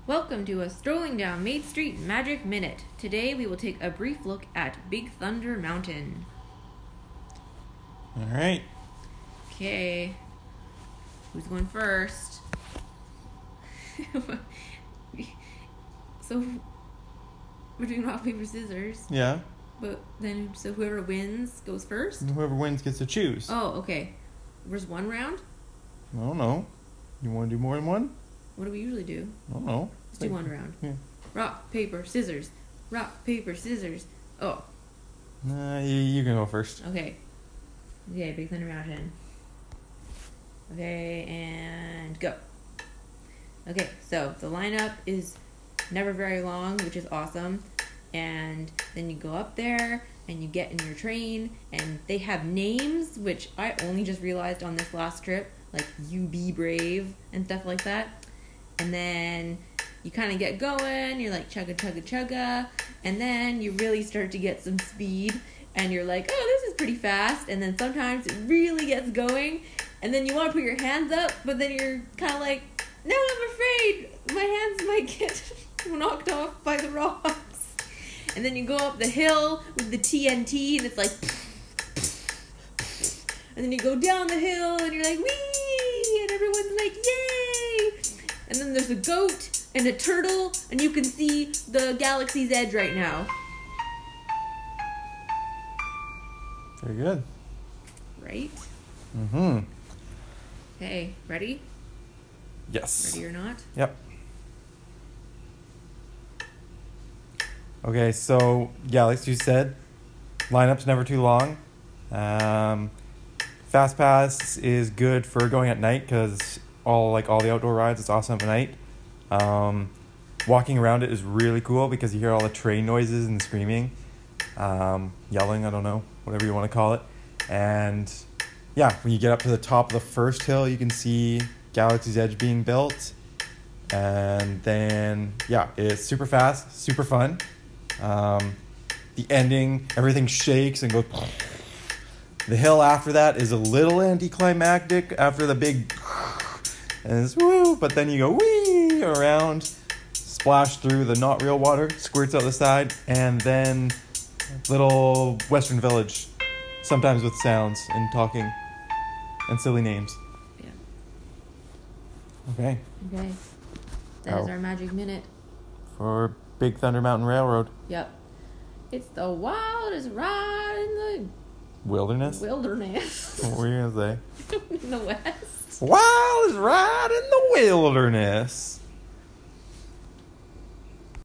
Welcome to a Strolling Down Main Street Magic Minute. Today we will take a brief look at Big Thunder Mountain. Alright. Okay. Who's going first? So, we're doing rock, paper, scissors. Yeah. But then, so whoever wins goes first? And whoever wins gets to choose. Oh, okay. There's one round? I don't know. You want to do more than one? What do we usually do? I don't know. Let's do one round. Yeah. Rock, paper, scissors. Rock, paper, scissors. Oh. You can go first. Okay. Okay, Big Thunder Mountain. Okay, and go. Okay, so the lineup is never very long, which is awesome. And then you go up there and you get in your train and they have names, which I only just realized on this last trip, like You Be Brave and stuff like that. And then you kind of get going, you're like chugga chugga chugga, and then you really start to get some speed and you're like, oh, this is pretty fast. And then sometimes it really gets going and then you want to put your hands up, but then you're kind of like, no, I'm afraid my hands might get knocked off by the rocks. And then you go up the hill with the TNT and it's like, and then you go down the hill and you're like, wee, and everyone's like, yay. And then there's a goat and a turtle and you can see the galaxy's edge right now. Very good. Right? Mm-hmm. Okay, ready? Yes. Ready or not? Yep. Okay, so yeah, like you said, lineup's never too long. Fast Pass is good for going at night because all the outdoor rides, it's awesome at night. Walking around it is really cool because you hear all the train noises and screaming, yelling, I don't know, whatever you want to call it. And yeah, when you get up to the top of the first hill, you can see Galaxy's Edge being built. And then, yeah, it's super fast, super fun. The ending, everything shakes and goes. The hill after that is a little anticlimactic after the big, and it's woo, but then you go wee around, splash through the not real water, squirts out the side, and then little Western Village, sometimes with sounds and talking and silly names. Yeah. Okay. Okay. That is our magic minute. For Big Thunder Mountain Railroad. Yep. It's the wildest ride in the Wilderness? wilderness. What were you going to say? In the West. Wildest ride in the wilderness.